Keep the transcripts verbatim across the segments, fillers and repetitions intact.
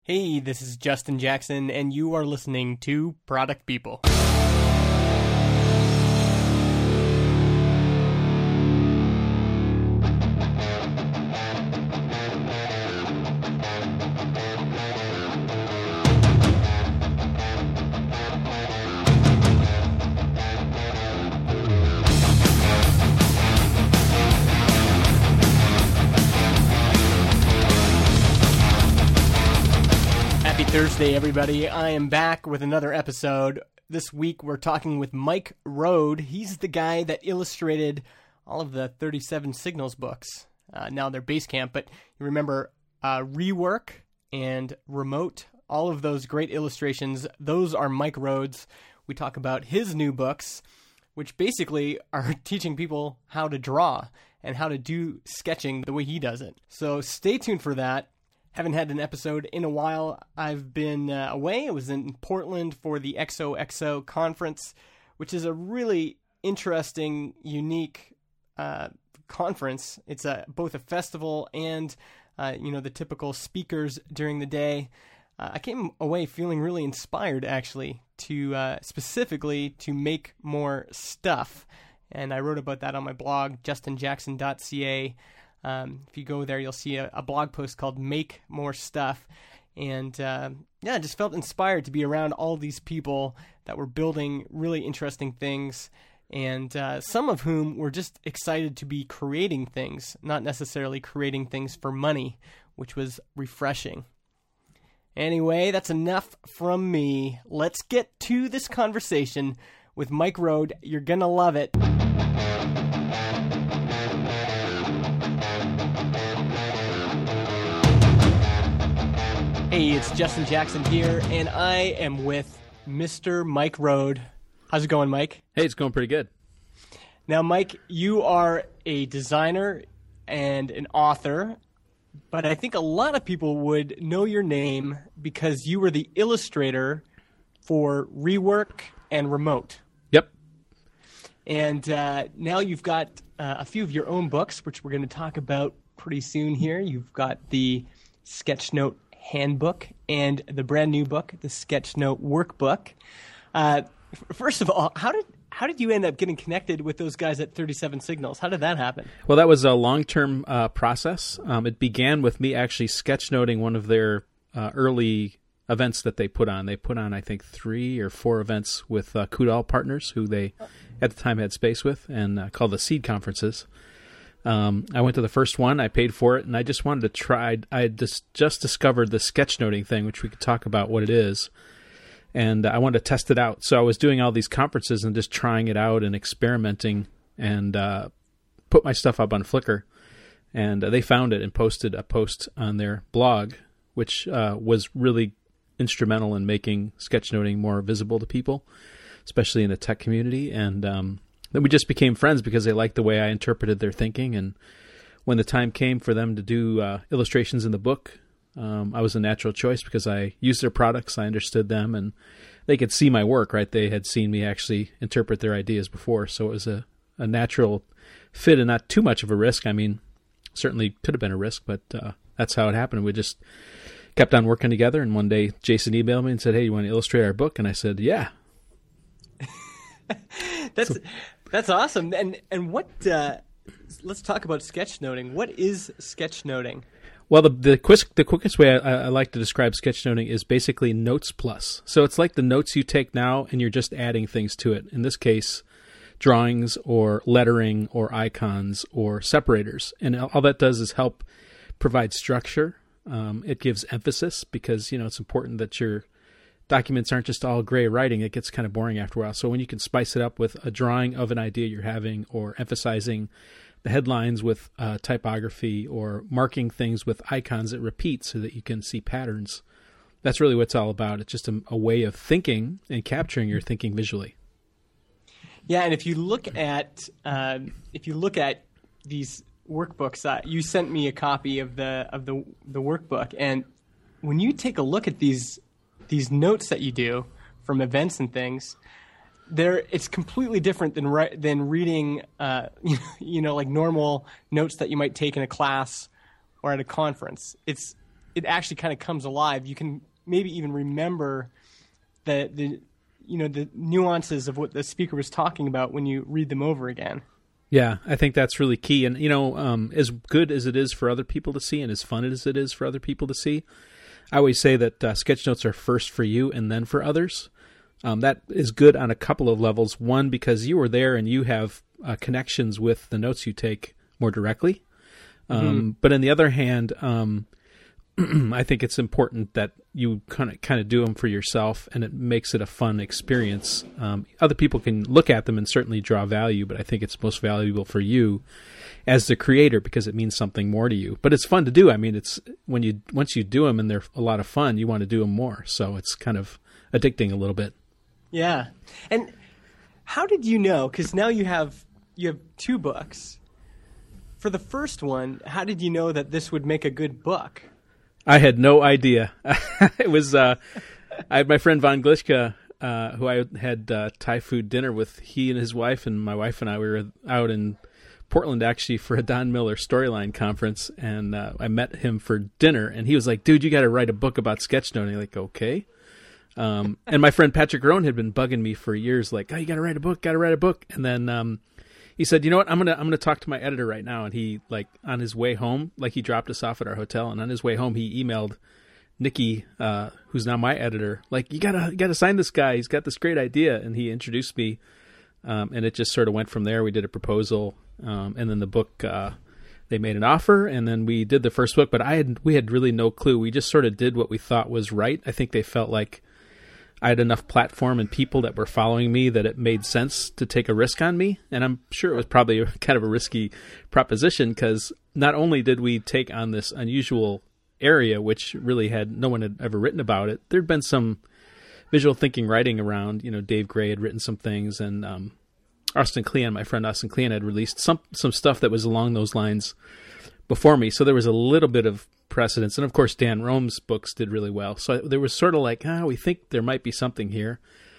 Hey, this is Justin Jackson, and you are listening to Product People. Thursday, everybody. I am back with another episode. This week, we're talking with Mike Road. He's the guy that illustrated all of the thirty-seven Signals books. Uh, now they're Basecamp, but you remember uh, Rework and Remote, all of those great illustrations. Those are Mike Road's. We talk about his new books, which basically are teaching people how to draw and how to do sketching the way he does it. So stay tuned for that. Haven't had an episode in a while. I've been uh, away. I was in Portland for the X O X O conference, which is a really interesting, unique uh, conference. It's a, both a festival and, uh, you know, the typical speakers during the day. Uh, I came away feeling really inspired, actually, to uh, specifically to make more stuff. And I wrote about that on my blog, justin jackson dot c a. Um, if you go there, you'll see a, a blog post called Make More Stuff. And uh, yeah, I just felt inspired to be around all these people that were building really interesting things, and uh, some of whom were just excited to be creating things, not necessarily creating things for money, which was refreshing. Anyway, that's enough from me. Let's get to this conversation with Mike Road. You're going to love it. Hey, it's Justin Jackson here, and I am with Mister Mike Road. How's it going, Mike? Hey, it's going pretty good. Now, Mike, you are a designer and an author, but I think a lot of people would know your name because you were the illustrator for Rework and Remote. Yep. And uh, now you've got uh, a few of your own books, which we're going to talk about pretty soon here. You've got the Sketchnote Handbook and the brand new book, the Sketchnote Workbook. Uh, first of all, how did how did you end up getting connected with those guys at thirty-seven Signals? How did that happen? Well, that was a long-term uh, process. Um, it began with me actually sketchnoting one of their uh, early events that they put on. They put on, I think, three or four events with uh, Kudal Partners, who they at the time had space with, and uh, called the Seed Conferences. Um, I went to the first one, I paid for it, and I just wanted to try. I had just, just discovered the sketchnoting thing, which we could talk about what it is, and I wanted to test it out. So I was doing all these conferences and just trying it out and experimenting, and uh, put my stuff up on Flickr, and uh, they found it and posted a post on their blog, which uh, was really instrumental in making sketchnoting more visible to people, especially in the tech community, and um then we just became friends because they liked the way I interpreted their thinking. And when the time came for them to do uh, illustrations in the book, um, I was a natural choice because I used their products, I understood them, and they could see my work, right? They had seen me actually interpret their ideas before. So it was a, a natural fit and not too much of a risk. I mean, certainly could have been a risk, but uh, that's how it happened. We just kept on working together. And one day Jason emailed me and said, hey, you want to illustrate our book? And I said, yeah. That's... So, That's awesome. And and what? Uh, let's talk about sketchnoting. What is sketchnoting? Well, the the, quick, the quickest way I, I like to describe sketchnoting is basically Notes Plus. So it's like the notes you take now, and you're just adding things to it. In this case, drawings or lettering or icons or separators. And all that does is help provide structure. Um, it gives emphasis because, you know, it's important that your documents aren't just all gray writing. It gets kind of boring after a while. So when you can spice it up with a drawing of an idea you're having, or emphasizing the headlines with uh, typography, or marking things with icons that repeat so that you can see patterns, that's really what it's all about. It's just a, a way of thinking and capturing your thinking visually. Yeah, and if you look at uh, if you look at these workbooks, uh, you sent me a copy of the of the the workbook, and when you take a look at these these notes that you do from events and things, there it's completely different than re- than reading, uh, you know, like normal notes that you might take in a class or at a conference. It's it actually kind of comes alive. You can maybe even remember the the you know the nuances of what the speaker was talking about when you read them over again. Yeah, I think that's really key. And, you know, um, as good as it is for other people to see and as fun as it is for other people to see, I always say that uh, sketch notes are first for you and then for others. Um, that is good on a couple of levels. One, because you were there and you have uh, connections with the notes you take more directly. Um, mm-hmm. But on the other hand, um, I think it's important that you kind of kind of do them for yourself, and it makes it a fun experience. Um, other people can look at them and certainly draw value, but I think it's most valuable for you as the creator because it means something more to you. But it's fun to do. I mean, it's when you once you do them and they're a lot of fun, you want to do them more. So it's kind of addicting a little bit. Yeah. And how did you know? Because now you have you have two books. For the first one, how did you know that this would make a good book? I had no idea. It was uh, I had my friend Von Glitschka, uh, who I had uh, Thai food dinner with. He and his wife and my wife and I we were out in Portland actually for a Don Miller Storyline conference, and uh, I met him for dinner. And he was like, "Dude, you got to write a book about sketchnoting." Like, okay. Um, and my friend Patrick Rohn had been bugging me for years, like, "Oh, you got to write a book, got to write a book." And then um, he said, "You know what? I'm gonna I'm gonna talk to my editor right now." And he, like, on his way home, like, he dropped us off at our hotel, and on his way home, he emailed Nikki, uh, who's now my editor, like, "You gotta you gotta sign this guy. He's got this great idea." And he introduced me, um, and it just sort of went from there. We did a proposal, um, and then the book. Uh, they made an offer, and then we did the first book. But I had we had really no clue. We just sort of did what we thought was right. I think they felt like I had enough platform and people that were following me that it made sense to take a risk on me. And I'm sure it was probably a, kind of a risky proposition because not only did we take on this unusual area, which really had no one had ever written about it, there'd been some visual thinking writing around. You know, Dave Gray had written some things, and um, Austin Kleon, my friend Austin Kleon, had released some some stuff that was along those lines before me. So there was a little bit of precedence. And of course, Dan Rome's books did really well. So there was sort of like, ah, we think there might be something here.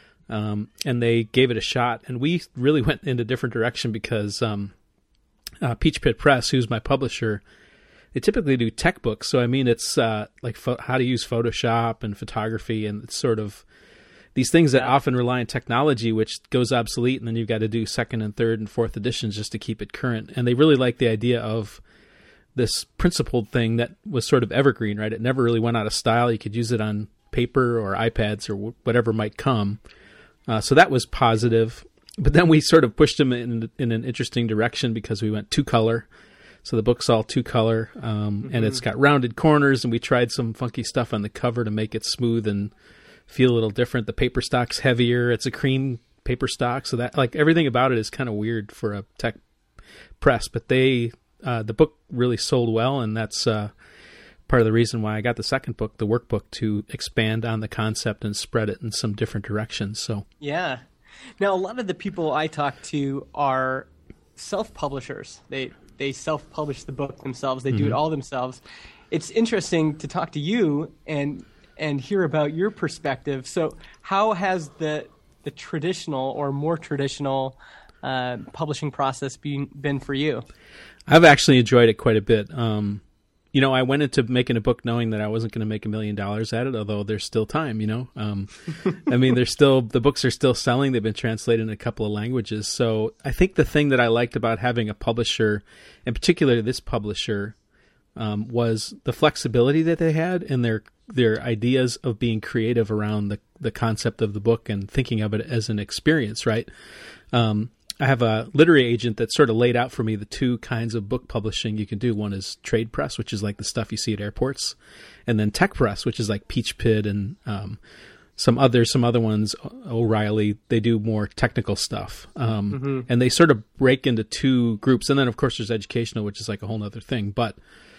Um, and they gave it a shot. And we really went in a different direction because um, uh, Peach Pit Press, who's my publisher, they typically do tech books. So, I mean, it's uh, like fo- how to use Photoshop and photography. And it's sort of these things that often rely on technology, which goes obsolete. And then you've got to do second and third and fourth editions just to keep it current. And they really like the idea of this principled thing that was sort of evergreen, right? It never really went out of style. You could use it on paper or iPads or w- whatever might come. Uh, so that was positive. But then we sort of pushed them in, in an interesting direction because we went two color. So the book's all two color, um, mm-hmm. and it's got rounded corners, and we tried some funky stuff on the cover to make it smooth and feel a little different. The paper stock's heavier. It's a cream paper stock. So that, like, everything about it is kind of weird for a tech press, but they... Uh, the book really sold well, and that's uh, part of the reason why I got the second book, the workbook, to expand on the concept and spread it in some different directions. So yeah. Now, a lot of the people I talk to are self-publishers. They they self-publish the book themselves. They mm-hmm. do it all themselves. It's interesting to talk to you and and hear about your perspective. So how has the the traditional or more traditional uh, publishing process been, been for you? I've actually enjoyed it quite a bit. Um, you know, I went into making a book knowing that I wasn't going to make a million dollars at it, although there's still time, you know. Um, I mean, there's still, the books are still selling. They've been translated in a couple of languages. So I think the thing that I liked about having a publisher, in particular this publisher, um, was the flexibility that they had in their their ideas of being creative around the, the concept of the book and thinking of it as an experience, right? Um, I have a literary agent that sort of laid out for me the two kinds of book publishing you can do. One is trade press, which is like the stuff you see at airports, and then tech press, which is like Peach Pit and um, some other some other ones. O'Reilly, they do more technical stuff, um, mm-hmm. and they sort of break into two groups. And then, of course, there's educational, which is like a whole other thing. But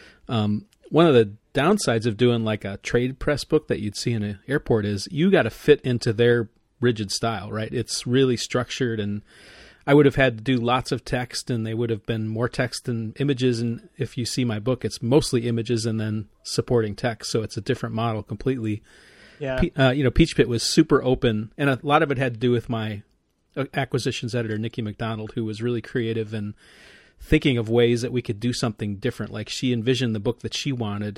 um, one of the downsides of doing like a trade press book that you'd see in an airport is you got to fit into their rigid style, right? It's really structured, and I would have had to do lots of text, and they would have been more text than images. And if you see my book, it's mostly images and then supporting text. So it's a different model completely. Yeah. Uh, you know, Peach Pit was super open, and a lot of it had to do with my acquisitions editor, Nikki McDonald, who was really creative and thinking of ways that we could do something different. Like she envisioned the book that she wanted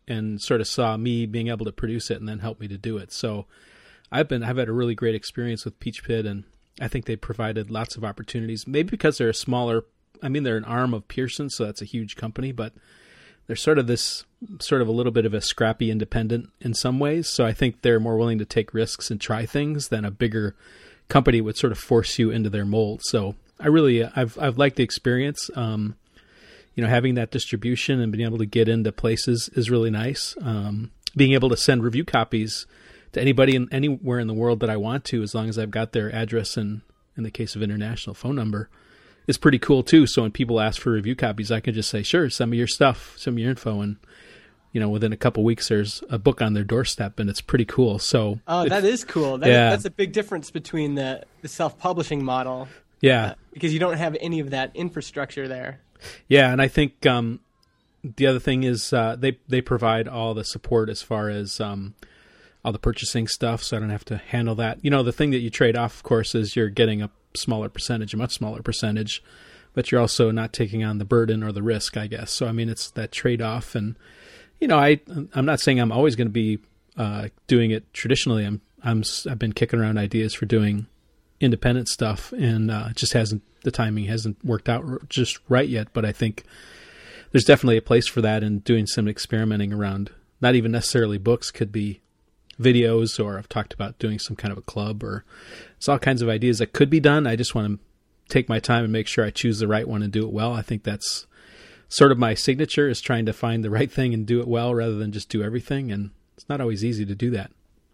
and sort of saw me being able to produce it and then helped me to do it. So I've been I've had a really great experience with Peach Pit, and I think they provided lots of opportunities. Maybe because they're a smaller, I mean, they're an arm of Pearson, so that's a huge company, but they're sort of this sort of a little bit of a scrappy independent in some ways. So I think they're more willing to take risks and try things than a bigger company would sort of force you into their mold. So I really, I've I've liked the experience. Um, you know, having that distribution and being able to get into places is really nice. Um, being able to send review copies to anybody in, anywhere in the world that I want to, as long as I've got their address and, in the case of international, phone number, is pretty cool too. So when people ask for review copies, I can just say, sure, send me your stuff, send me your info. And, you know, within a couple of weeks, there's a book on their doorstep, and it's pretty cool. So, oh, if, that is cool. That yeah. is, that's a big difference between the, the self-publishing model. Yeah. Uh, because you don't have any of that infrastructure there. Yeah. And I think, um, the other thing is, uh, they, they provide all the support as far as, um, all the purchasing stuff. So I don't have to handle that. You know, the thing that you trade off, of course, is you're getting a smaller percentage, a much smaller percentage, but you're also not taking on the burden or the risk, I guess. So, I mean, it's that trade-off. And, you know, I, I'm not saying I'm always going to be, uh, doing it traditionally. I'm, I'm, I've been kicking around ideas for doing independent stuff, and, uh, it just hasn't, the timing hasn't worked out just right yet. But I think there's definitely a place for that, and doing some experimenting around, not even necessarily books, could be videos, or I've talked about doing some kind of a club, or it's all kinds of ideas that could be done. I just want to take my time and make sure I choose the right one and do it well. I think that's sort of my signature, is trying to find the right thing and do it well rather than just do everything. And it's not always easy to do that.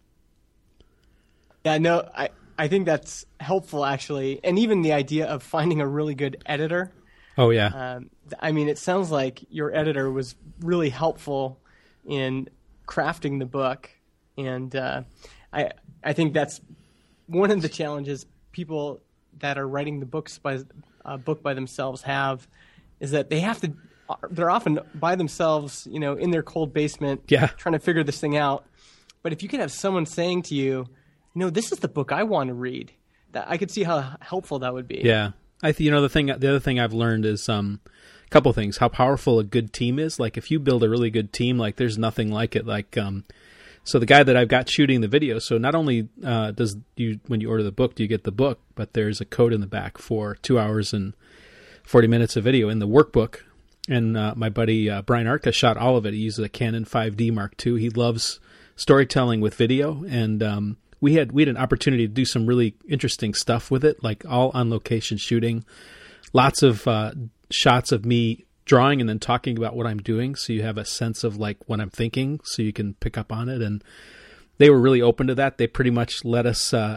Yeah, no, I, I think that's helpful, actually. And even the idea of finding a really good editor. Oh, yeah. Um, I mean, it sounds like your editor was really helpful in crafting the book. And uh, I I think that's one of the challenges people that are writing the books by uh, book by themselves have, is that they have to, they're often by themselves, you know, in their cold basement, yeah. trying to figure this thing out. But if you could have someone saying to you, you know, this is the book I want to read, that I could see how helpful that would be. Yeah. I th- you know, the thing, the other thing I've learned is um, a couple things, how powerful a good team is. Like if you build a really good team, like there's nothing like it. Like, um, so the guy that I've got shooting the video, so not only uh, does you, when you order the book, do you get the book, but there's a code in the back for two hours and forty minutes of video in the workbook. And uh, my buddy uh, Brian Arca shot all of it. He uses a Canon five D Mark two. He loves storytelling with video, and um, we had we had an opportunity to do some really interesting stuff with it, like all on location shooting, lots of uh, shots of me drawing and then talking about what I'm doing, so you have a sense of like what I'm thinking, so you can pick up on it. And they were really open to that. They pretty much let us uh,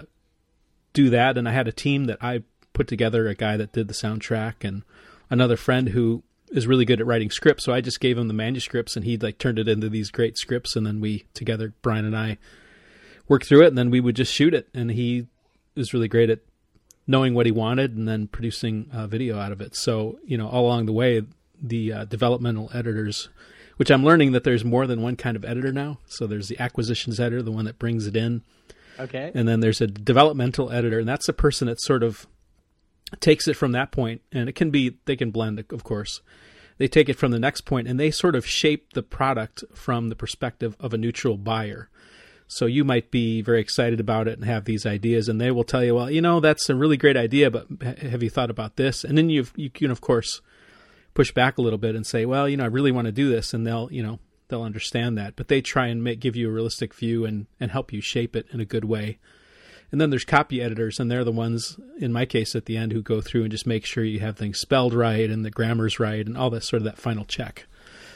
do that. And I had a team that I put together, a guy that did the soundtrack, and another friend who is really good at writing scripts. So I just gave him the manuscripts, and he like turned it into these great scripts. And then we together, Brian and I, worked through it, and then we would just shoot it. And he was really great at knowing what he wanted and then producing a video out of it. So, you know, all along the way, the uh, developmental editors, which I'm learning that there's more than one kind of editor now. So there's the acquisitions editor, the one that brings it in. Okay. And then there's a developmental editor, and that's the person that sort of takes it from that point, and it can be, they can blend, of course. They take it from the next point, and they sort of shape the product from the perspective of a neutral buyer. So you might be very excited about it and have these ideas, and they will tell you, well, you know, that's a really great idea, but have you thought about this? And then you've, you can, of course, push back a little bit and say, well, you know, I really want to do this, and they'll, you know, they'll understand that. But they try and make, give you a realistic view and, and help you shape it in a good way. And then there's copy editors, and they're the ones, in my case, at the end, who go through and just make sure you have things spelled right and the grammar's right and all that sort of that final check.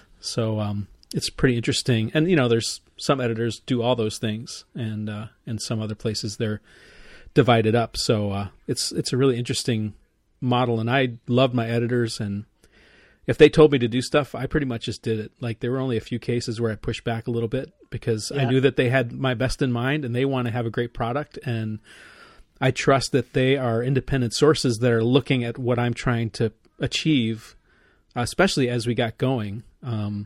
So um, it's pretty interesting. And, you know, there's some editors do all those things, and uh, and some other places they're divided up. So uh, it's it's a really interesting model, and I loved my editors, and if they told me to do stuff, I pretty much just did it. Like there were only a few cases where I pushed back a little bit because yeah. I knew that they had my best in mind and they want to have a great product. And I trust that they are independent sources that are looking at what I'm trying to achieve, especially as we got going, um,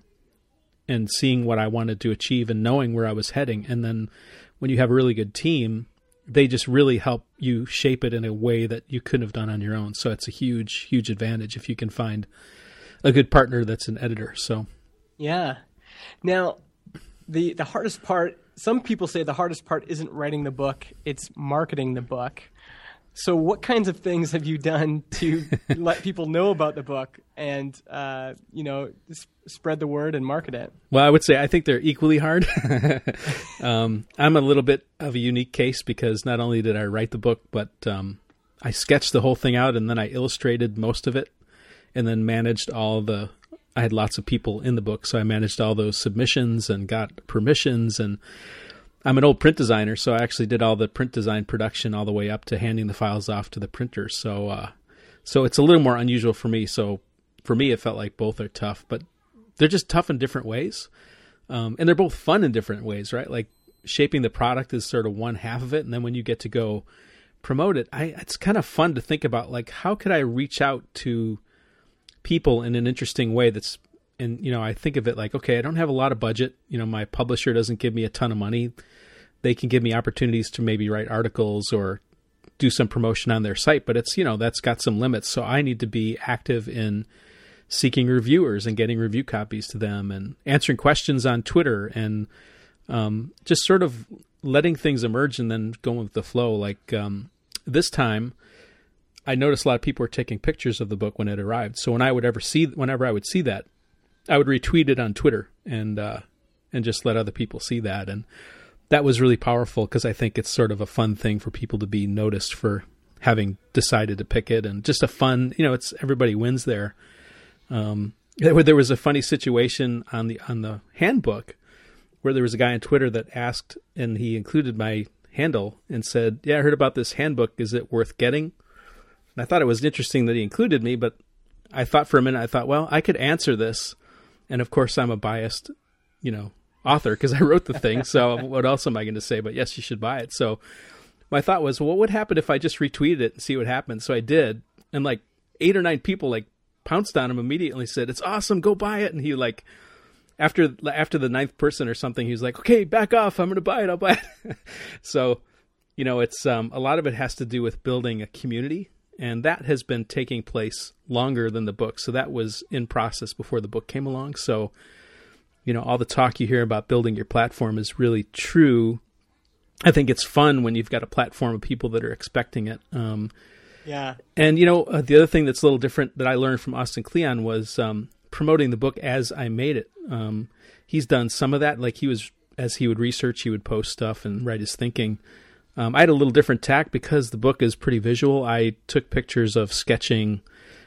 and seeing what I wanted to achieve and knowing where I was heading. And then when you have a really good team, they just really help you shape it in a way that you couldn't have done on your own. So it's a huge, huge advantage if you can find a good partner that's an editor. So, yeah. Now, the the hardest part, some people say the hardest part isn't writing the book, it's marketing the book. So what kinds of things have you done to let people know about the book and, uh, you know, s- spread the word and market it? Well, I would say I think they're equally hard. um, I'm a little bit of a unique case because not only did I write the book, but um, I sketched the whole thing out and then I illustrated most of it and then managed all the, I had lots of people in the book, so I managed all those submissions and got permissions, and I'm an old print designer, so I actually did all the print design production all the way up to handing the files off to the printer. So, uh, so it's a little more unusual for me. So for me, it felt like both are tough, but they're just tough in different ways. Um, and they're both fun in different ways, right? Like shaping the product is sort of one half of it. And then when you get to go promote it, I, it's kind of fun to think about, like, how could I reach out to people in an interesting way that's, and, you know, I think of it like, okay, I don't have a lot of budget. You know, my publisher doesn't give me a ton of money. They can give me opportunities to maybe write articles or do some promotion on their site, but it's, you know, that's got some limits. So I need to be active in seeking reviewers and getting review copies to them and answering questions on Twitter and um, just sort of letting things emerge and then going with the flow. Like um, this time, I noticed a lot of people were taking pictures of the book when it arrived. So when I would ever see, whenever I would see that, I would retweet it on Twitter and uh, and just let other people see that. And that was really powerful because I think it's sort of a fun thing for people to be noticed for having decided to pick it, and just a fun, you know, it's everybody wins there. Um, there, there was a funny situation on the on the handbook where there was a guy on Twitter that asked, and he included my handle and said, "Yeah, I heard about this handbook. Is it worth getting?" And I thought it was interesting that he included me, but I thought for a minute, I thought, well, I could answer this. And of course, I'm a biased, you know, author because I wrote the thing. So what else am I going to say? But yes, you should buy it. So my thought was, well, what would happen if I just retweeted it and see what happens? So I did. And like eight or nine people like pounced on him immediately, said, "It's awesome. Go buy it." And he like, after, after the ninth person or something, he was like, "Okay, back off. I'm going to buy it. I'll buy it." So, you know, it's um, a lot of it has to do with building a community. And that has been taking place longer than the book. So that was in process before the book came along. So, you know, all the talk you hear about building your platform is really true. I think it's fun when you've got a platform of people that are expecting it. Um, yeah. And, you know, uh, the other thing that's a little different that I learned from Austin Kleon was um, promoting the book as I made it. Um, he's done some of that. Like he was, as he would research, he would post stuff and write his thinking. Um, I had a little different tack because the book is pretty visual. I took pictures of sketching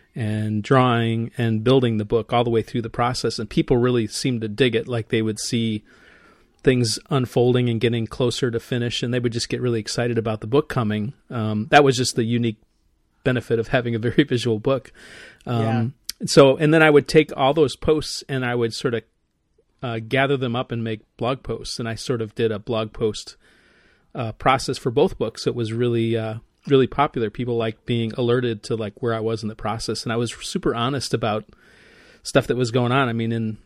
and drawing and building the book all the way through the process, and people really seemed to dig it. Like they would see things unfolding and getting closer to finish, and they would just get really excited about the book coming. Um, that was just the unique benefit of having a very visual book. Um, yeah. So, and then I would take all those posts and I would sort of uh, gather them up and make blog posts, and I sort of did a blog post Uh, process for both books. It was really, uh, really popular. People liked being alerted to like where I was in the process, and I was super honest about stuff that was going on. I mean, in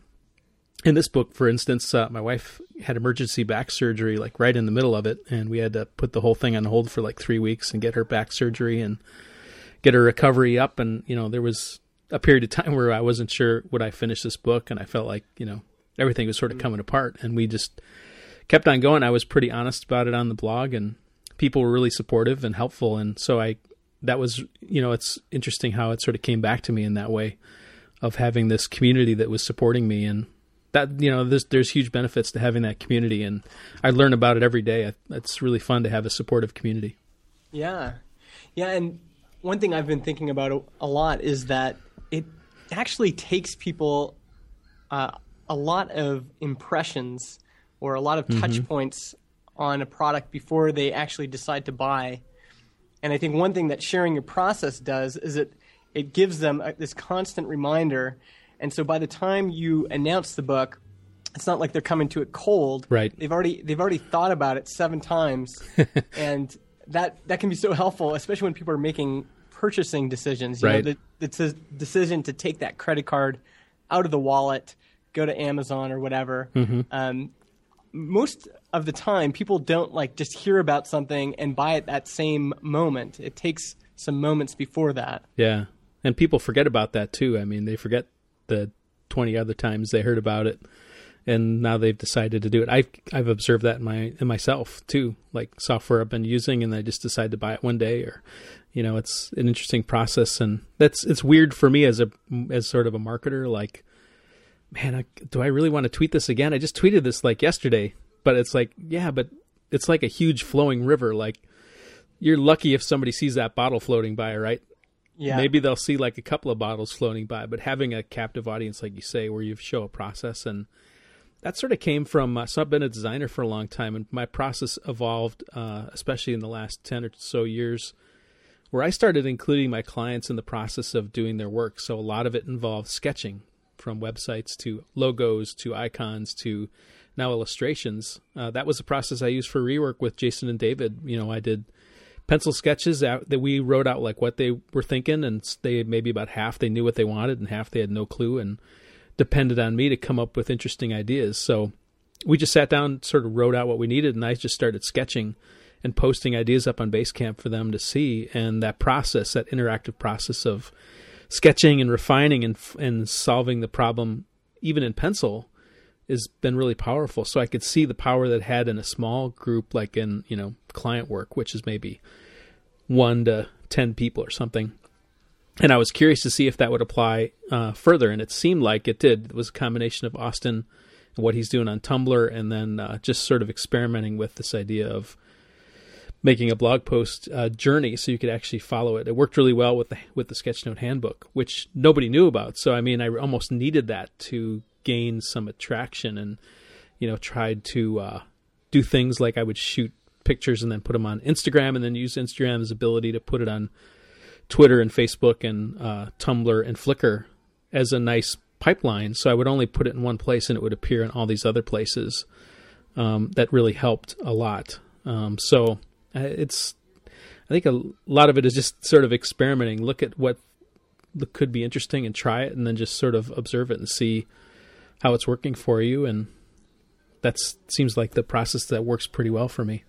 in this book, for instance, uh, my wife had emergency back surgery like right in the middle of it, and we had to put the whole thing on hold for like three weeks and get her back surgery and get her recovery up. And you know, there was a period of time where I wasn't sure would I finish this book, and I felt like you know everything was sort of coming apart, and we just kept on going. I was pretty honest about it on the blog, and people were really supportive and helpful. And so I, that was, you know, it's interesting how it sort of came back to me in that way of having this community that was supporting me. And that, you know, there's, there's huge benefits to having that community. And I learn about it every day. It's really fun to have a supportive community. Yeah. Yeah. And one thing I've been thinking about a, a lot is that it actually takes people uh, a lot of impressions or a lot of touch mm-hmm. points on a product before they actually decide to buy. And I think one thing that sharing your process does is it it gives them a, this constant reminder. And so by the time you announce the book, it's not like they're coming to it cold. Right. They've already they've already thought about it seven times, and that that can be so helpful, especially when people are making purchasing decisions. You right. know, the, it's a decision to take that credit card out of the wallet, go to Amazon or whatever. Mm-hmm. Um, most of the time, people don't like just hear about something and buy it that same moment. It takes some moments before that. Yeah. And people forget about that too. I mean, they forget the twenty other times they heard about it and now they've decided to do it. I've I've observed that in my in myself too. Like software I've been using, and I just decide to buy it one day, or you know, it's an interesting process, and that's it's weird for me as a as sort of a marketer. Like, man, I, do I really want to tweet this again? I just tweeted this like yesterday, but it's like, yeah, but it's like a huge flowing river. Like, you're lucky if somebody sees that bottle floating by, right? Yeah. Maybe they'll see like a couple of bottles floating by, but having a captive audience, like you say, where you show a process, and that sort of came from, uh, so I've been a designer for a long time, and my process evolved, uh, especially in the last ten or so years, where I started including my clients in the process of doing their work. So a lot of it involved sketching, from websites to logos to icons to now illustrations. Uh, that was the process I used for rework with Jason and David. You know, I did pencil sketches out that we wrote out like what they were thinking, and they maybe about half they knew what they wanted and half they had no clue, and depended on me to come up with interesting ideas. So we just sat down, sort of wrote out what we needed, and I just started sketching and posting ideas up on Basecamp for them to see. And that process, that interactive process of sketching and refining and and solving the problem, even in pencil, has been really powerful. So I could see the power that it had in a small group, like in, you know, client work, which is maybe one to ten people or something. And I was curious to see if that would apply uh, further, and it seemed like it did. It was a combination of Austin and what he's doing on Tumblr, and then uh, just sort of experimenting with this idea of making a blog post uh, journey so you could actually follow it. It worked really well with the with the Sketchnote handbook, which nobody knew about. So I mean, I almost needed that to gain some attraction, and you know, tried to uh, do things like I would shoot pictures and then put them on Instagram, and then use Instagram's ability to put it on Twitter and Facebook and uh, Tumblr and Flickr as a nice pipeline. So I would only put it in one place, and it would appear in all these other places. Um, that really helped a lot. Um, so it's, I think a lot of it is just sort of experimenting. Look at what could be interesting and try it, and then just sort of observe it and see how it's working for you. And that seems like the process that works pretty well for me.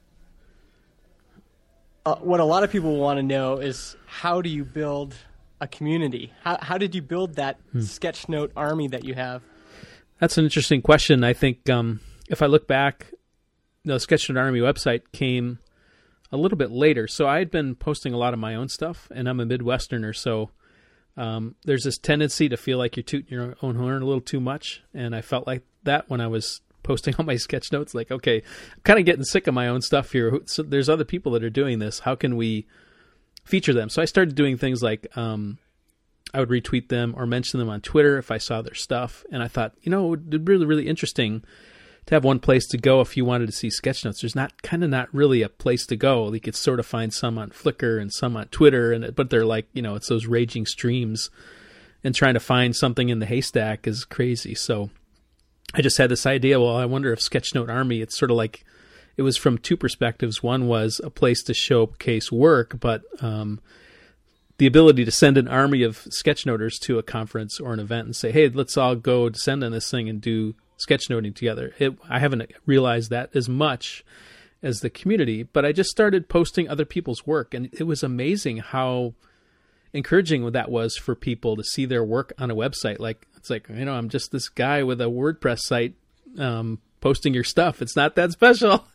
Uh, what a lot of people want to know is, how do you build a community? How how did you build that hmm. Sketchnote army that you have? That's an interesting question. I think um, if I look back, the Sketchnote Army website came a little bit later. So I had been posting a lot of my own stuff, and I'm a Midwesterner, so um, there's this tendency to feel like you're tooting your own horn a little too much, and I felt like that when I was posting on my sketch notes, like, okay, I'm kind of getting sick of my own stuff here. So there's other people that are doing this. How can we feature them? So I started doing things like um, I would retweet them or mention them on Twitter if I saw their stuff. And I thought, you know, it would be really, really interesting to have one place to go if you wanted to see sketch notes. There's not kind of not really a place to go. You could sort of find some on Flickr and some on Twitter, and but they're like, you know, it's those raging streams, and trying to find something in the haystack is crazy. So I just had this idea, well, I wonder if Sketchnote Army, it's sort of like, it was from two perspectives. One was a place to showcase work, but um, the ability to send an army of sketchnoters to a conference or an event and say, hey, let's all go descend on this thing and do sketchnoting together. It, I haven't realized that as much as the community, but I just started posting other people's work, and it was amazing how encouraging that was for people to see their work on a website. Like, it's like, you know, I'm just this guy with a WordPress site um, posting your stuff. It's not that special,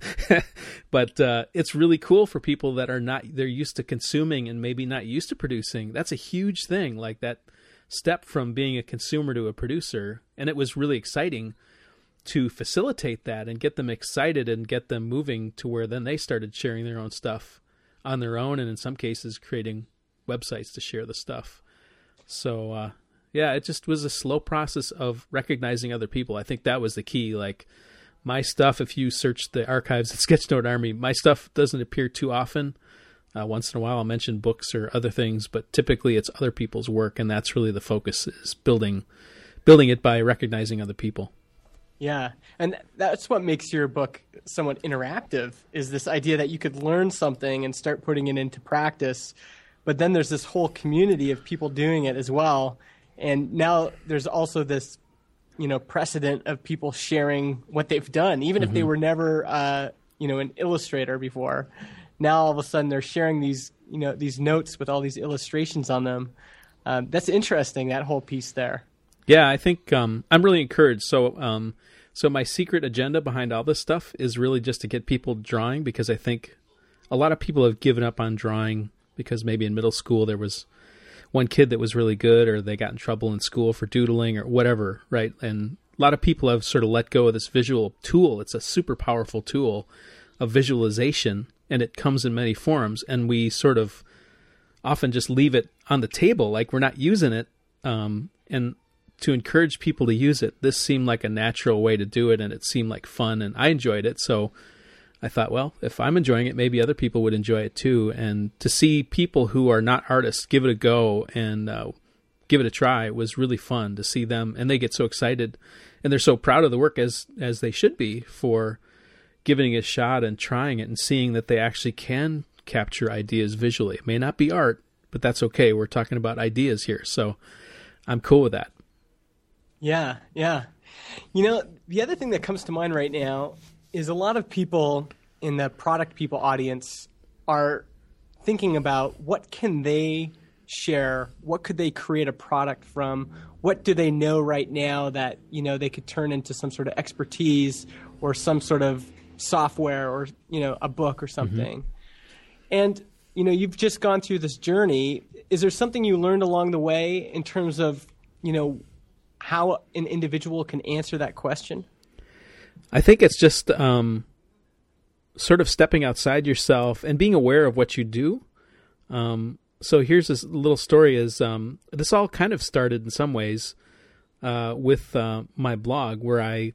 but uh, it's really cool for people that are not, they're used to consuming and maybe not used to producing. That's a huge thing, like that step from being a consumer to a producer. And it was really exciting to facilitate that and get them excited and get them moving to where then they started sharing their own stuff on their own, and in some cases creating websites to share the stuff. So, uh, yeah, it just was a slow process of recognizing other people. I think that was the key. Like, my stuff, if you search the archives at Sketchnote Army, my stuff doesn't appear too often. Uh, once in a while I'll mention books or other things, but typically it's other people's work, and that's really the focus, is building building it by recognizing other people. Yeah, and that's what makes your book somewhat interactive, is this idea that you could learn something and start putting it into practice, but then there's this whole community of people doing it as well. And now there's also this, you know, precedent of people sharing what they've done, even mm-hmm. if they were never, uh, you know, an illustrator before. Now all of a sudden they're sharing these, you know, these notes with all these illustrations on them. Um, that's interesting, that whole piece there. Yeah, I think um, I'm really encouraged. So um, So my secret agenda behind all this stuff is really just to get people drawing, because I think a lot of people have given up on drawing because maybe in middle school there was one kid that was really good, or they got in trouble in school for doodling or whatever, right? And a lot of people have sort of let go of this visual tool. It's a super powerful tool of visualization, and it comes in many forms, and we sort of often just leave it on the table like we're not using it. Um, and to encourage people to use it, this seemed like a natural way to do it, and it seemed like fun, and I enjoyed it. So I thought, well, if I'm enjoying it, maybe other people would enjoy it too. And to see people who are not artists give it a go and uh, give it a try was really fun to see them, and they get so excited, and they're so proud of the work, as as they should be, for giving it a shot and trying it and seeing that they actually can capture ideas visually. It may not be art, but that's okay. We're talking about ideas here, so I'm cool with that. Yeah, yeah. You know, the other thing that comes to mind right now is a lot of people in the product people audience are thinking about what can they share, what could they create a product from, what do they know right now that, you know, they could turn into some sort of expertise or some sort of software or, you know, a book or something. Mm-hmm. And, you know, you've just gone through this journey. Is there something you learned along the way in terms of, you know, how an individual can answer that question? I think it's just um, sort of stepping outside yourself and being aware of what you do. Um, so here's this little story. Is um, this all kind of started in some ways uh, with uh, my blog, where I,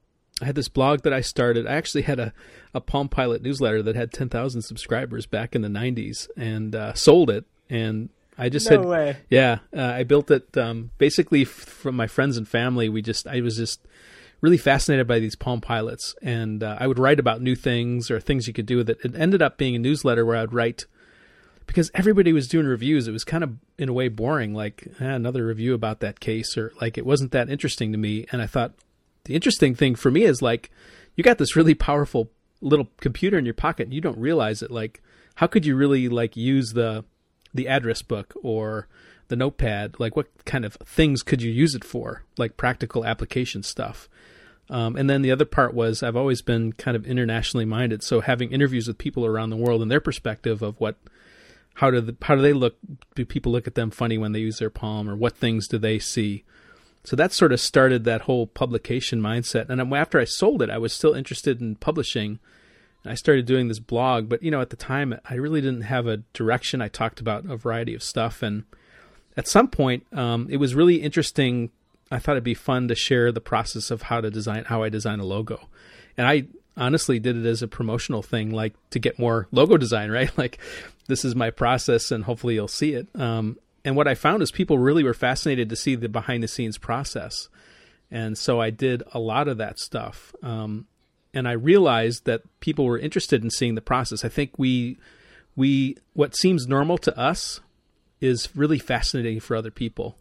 I had this blog that I started. I actually had a, a Palm Pilot newsletter that had ten thousand subscribers back in the nineties, and uh, sold it. And I just no had, way. yeah, uh, I built it um, basically f- from my friends and family. We just, I was just really fascinated by these Palm Pilots, and uh, I would write about new things or things you could do with it. It ended up being a newsletter where I would write, because everybody was doing reviews. It was kind of, in a way, boring, like eh, another review about that case, or like it wasn't that interesting to me. And I thought the interesting thing for me is, like, you got this really powerful little computer in your pocket and you don't realize it. Like, how could you really like use the the address book or the notepad? Like, what kind of things could you use it for? Like practical application stuff. Um, and then the other part was, I've always been kind of internationally minded. So having interviews with people around the world and their perspective of what, how do the, how do they look? Do people look at them funny when they use their Palm, or what things do they see? So that sort of started that whole publication mindset. And after I sold it, I was still interested in publishing. I started doing this blog, but, you know, at the time, I really didn't have a direction. I talked about a variety of stuff. And at some point, um, it was really interesting. I thought it'd be fun to share the process of how to design, how I design a logo. And I honestly did it as a promotional thing, like to get more logo design, right? Like, this is my process and hopefully you'll see it. Um, and what I found is people really were fascinated to see the behind the scenes process. And so I did a lot of that stuff. Um, And I realized that people were interested in seeing the process. I think we, we, what seems normal to us is really fascinating for other people.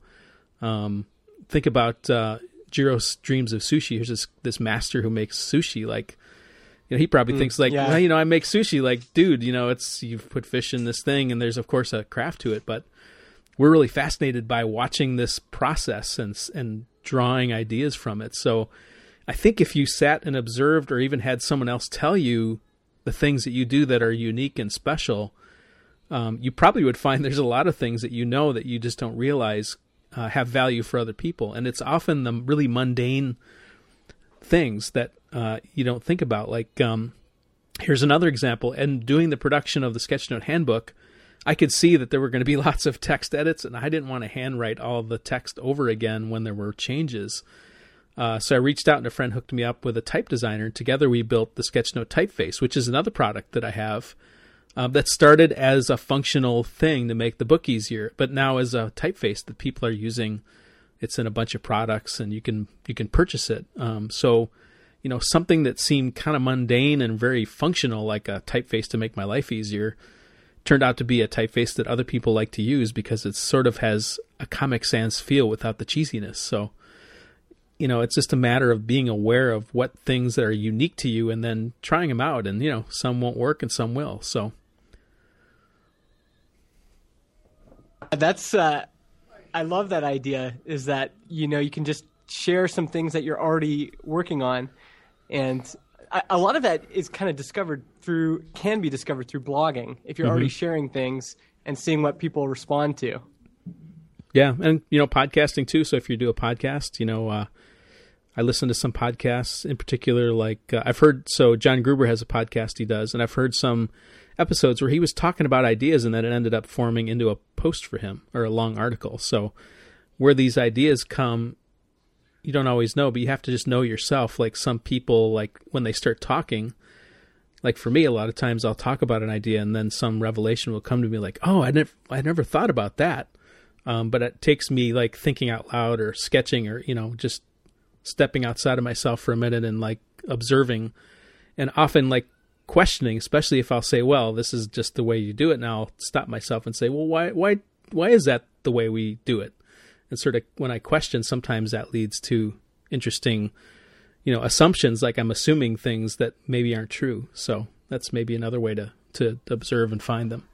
Um, think about uh, Jiro's Dreams of Sushi. Here's this, this master who makes sushi. Like, you know, he probably mm, thinks like, yeah. well, you know, I make sushi. Like, dude, you know, it's, you've put fish in this thing, and there's of course a craft to it. But we're really fascinated by watching this process and and drawing ideas from it. So I think if you sat and observed, or even had someone else tell you the things that you do that are unique and special, um, you probably would find there's a lot of things that you know that you just don't realize uh, have value for other people. And it's often the really mundane things that uh, you don't think about. Like, um, here's another example. And doing the production of the Sketchnote Handbook, I could see that there were going to be lots of text edits, and I didn't want to handwrite all the text over again when there were changes. Uh, so I reached out, and a friend hooked me up with a type designer. Together we built the Sketchnote Typeface, which is another product that I have uh, that started as a functional thing to make the book easier, but now as a typeface that people are using. It's in a bunch of products, and you can you can purchase it. Um, so, you know, something that seemed kind of mundane and very functional, like a typeface to make my life easier, turned out to be a typeface that other people like to use because it sort of has a Comic Sans feel without the cheesiness. So, you know, it's just a matter of being aware of what things that are unique to you and then trying them out. And, you know, some won't work and some will. So that's, uh, I love that idea, is that, you know, you can just share some things that you're already working on. And a, a lot of that is kind of discovered through, can be discovered through blogging, if you're mm-hmm. already sharing things and seeing what people respond to. Yeah, and, you know, podcasting too. So if you do a podcast, you know, uh, I listen to some podcasts in particular, like uh, I've heard, so John Gruber has a podcast he does, and I've heard some episodes where he was talking about ideas and then it ended up forming into a post for him or a long article. So where these ideas come, you don't always know, but you have to just know yourself. Like some people, like when they start talking, like for me, a lot of times I'll talk about an idea and then some revelation will come to me like, oh, I never, I never thought about that. Um, but it takes me like thinking out loud or sketching or, you know, just stepping outside of myself for a minute and like observing and often like questioning, especially if I'll say, well, this is just the way you do it. And I'll stop myself and say, well, why, why, why is that the way we do it? And sort of when I question, sometimes that leads to interesting, you know, assumptions, like I'm assuming things that maybe aren't true. So that's maybe another way to, to observe and find them.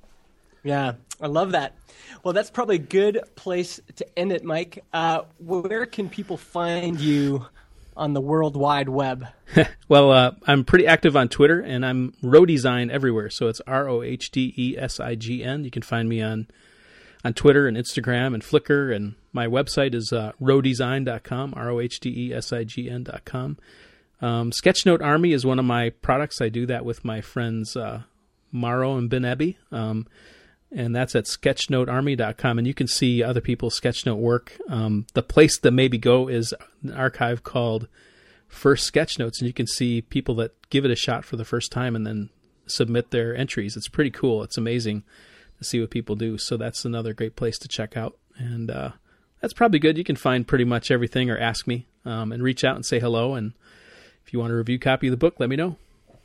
Yeah, I love that. Well, that's probably a good place to end it, Mike. Uh, where can people find you on the World Wide Web? Well, uh, I'm pretty active on Twitter, and I'm Rodesign everywhere. So it's R O H D E S I G N. You can find me on on Twitter and Instagram and Flickr, and my website is uh, rodesign dot com, R O H D E S I G N dot com. Um, Sketchnote Army is one of my products. I do that with my friends uh, Maro and Ben Ebby. Um And that's at sketchnote army dot com. And you can see other people's Sketchnote work. Um, the place to maybe go is an archive called First Sketchnotes. And you can see people that give it a shot for the first time and then submit their entries. It's pretty cool. It's amazing to see what people do. So that's another great place to check out. And uh, that's probably good. You can find pretty much everything or ask me um, and reach out and say hello. And if you want a review copy of the book, let me know.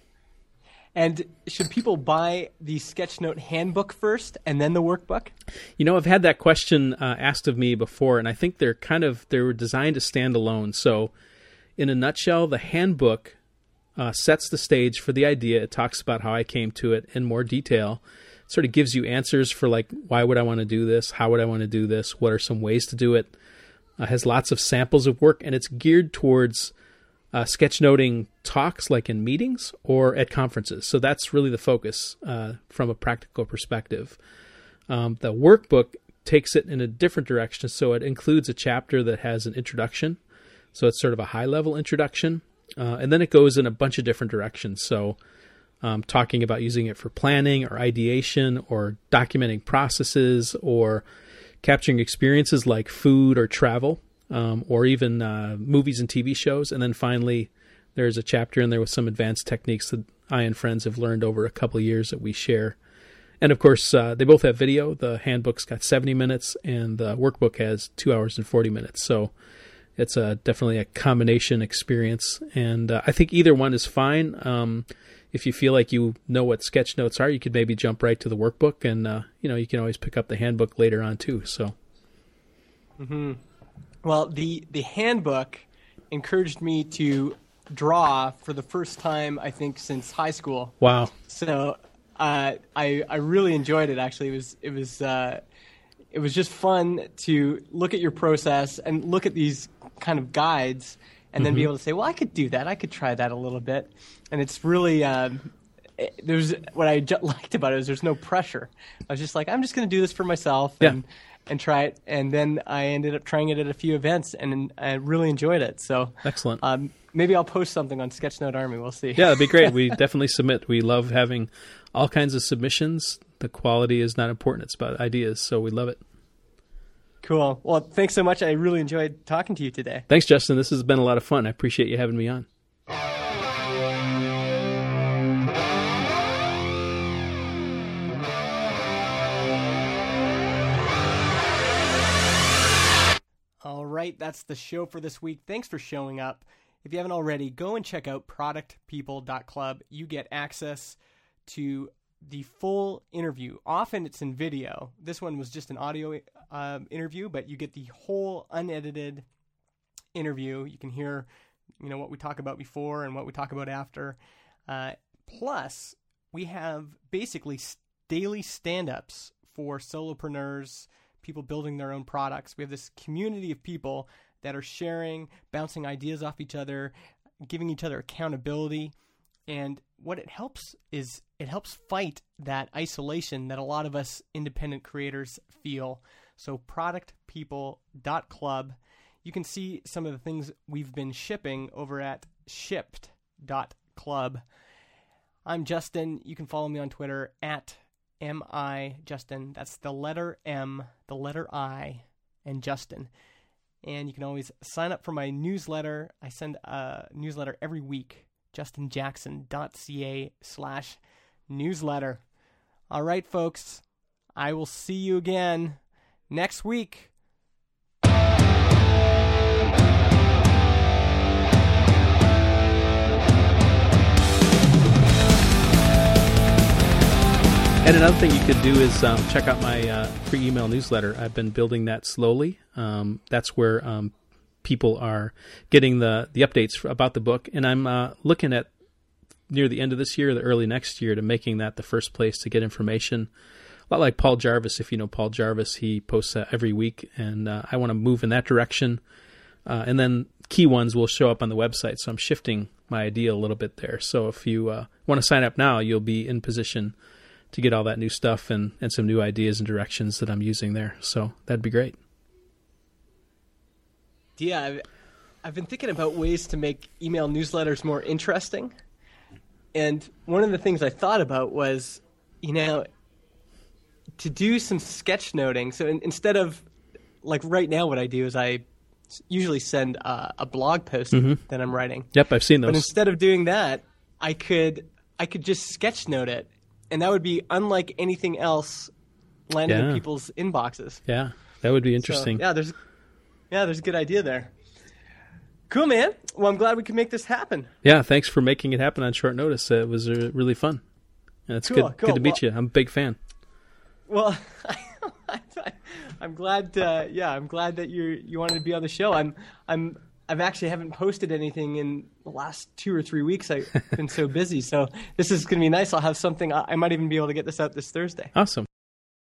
And should people buy the Sketchnote handbook first and then the workbook? You know, I've had that question uh, asked of me before, and I think they're kind of, they were designed to stand alone. So in a nutshell, the handbook uh, sets the stage for the idea. It talks about how I came to it in more detail. It sort of gives you answers for like, why would I want to do this? How would I want to do this? What are some ways to do it? Uh, has lots of samples of work, and it's geared towards Uh, sketchnoting talks like in meetings or at conferences. So that's really the focus uh, from a practical perspective. Um, the workbook takes it in a different direction. So it includes a chapter that has an introduction. So it's sort of a high-level introduction. Uh, and then it goes in a bunch of different directions. So um, talking about using it for planning or ideation or documenting processes or capturing experiences like food or travel. Um, or even uh, movies and T V shows. And then finally, there's a chapter in there with some advanced techniques that I and friends have learned over a couple of years that we share. And of course, uh, they both have video. The handbook's got seventy minutes, and the workbook has two hours and forty minutes. So it's a, definitely a combination experience. And uh, I think either one is fine. Um, if you feel like you know what sketchnotes are, you could maybe jump right to the workbook, and uh, you know, you can always pick up the handbook later on too. So. Mm-hmm. Well, the, the handbook encouraged me to draw for the first time, I think, since high school. Wow! So uh, I I really enjoyed it. Actually, it was it was uh, it was just fun to look at your process and look at these kind of guides, and then mm-hmm. be able to say, well, I could do that. I could try that a little bit. And it's really um, it, there's what I j- liked about it is there's no pressure. I was just like, I'm just going to do this for myself. Yeah. And, and try it, and then I ended up trying it at a few events, and I really enjoyed it. So excellent. Um, maybe I'll post something on Sketchnote Army. We'll see. Yeah, that'd be great. We definitely submit. We love having all kinds of submissions. The quality is not important. It's about ideas, so we love it. Cool. Well, thanks so much. I really enjoyed talking to you today. Thanks, Justin. This has been a lot of fun. I appreciate you having me on. All right, that's the show for this week. Thanks for showing up. If you haven't already, go and check out product people dot club. You get access to the full interview. Often it's in video. This one was just an audio um, interview, but you get the whole unedited interview. You can hear, you know, what we talk about before and what we talk about after. Uh, plus, we have basically daily stand-ups for solopreneurs, people building their own products. We have this community of people that are sharing, bouncing ideas off each other, giving each other accountability. And what it helps is it helps fight that isolation that a lot of us independent creators feel. So product people dot club. You can see some of the things we've been shipping over at shipped dot club. I'm Justin. You can follow me on Twitter at M I Justin. That's the letter M, the letter I, and Justin. And you can always sign up for my newsletter. I send a newsletter every week. justin jackson dot c a slash newsletter. All right, folks. I will see you again next week. And another thing you could do is um, check out my uh, free email newsletter. I've been building that slowly. Um, that's where um, people are getting the, the updates about the book. And I'm uh, looking at near the end of this year, the early next year, to making that the first place to get information. A lot like Paul Jarvis. If you know Paul Jarvis, he posts that every week. And uh, I want to move in that direction. Uh, and then key ones will show up on the website. So I'm shifting my idea a little bit there. So if you uh, want to sign up now, you'll be in position to get all that new stuff and, and some new ideas and directions that I'm using there. So that'd be great. Yeah, I've, I've been thinking about ways to make email newsletters more interesting. And one of the things I thought about was, you know, to do some sketchnoting. So in, instead of, like right now what I do is I usually send uh, a blog post mm-hmm. that I'm writing. Yep, I've seen those. But instead of doing that, I could I could just sketchnote it. And that would be unlike anything else landing yeah. in people's inboxes. Yeah, that would be interesting. So, yeah, there's, yeah, there's a good idea there. Cool, man. Well, I'm glad we could make this happen. Yeah, thanks for making it happen on short notice. Uh, it was uh, really fun. Yeah, it's cool, good, cool. good to meet well, you. I'm a big fan. Well, I'm glad. Uh, yeah, I'm glad that you you wanted to be on the show. I'm I'm. I've actually haven't posted anything in the last two or three weeks. I've been so busy. So this is going to be nice. I'll have something. I might even be able to get this out this Thursday. Awesome.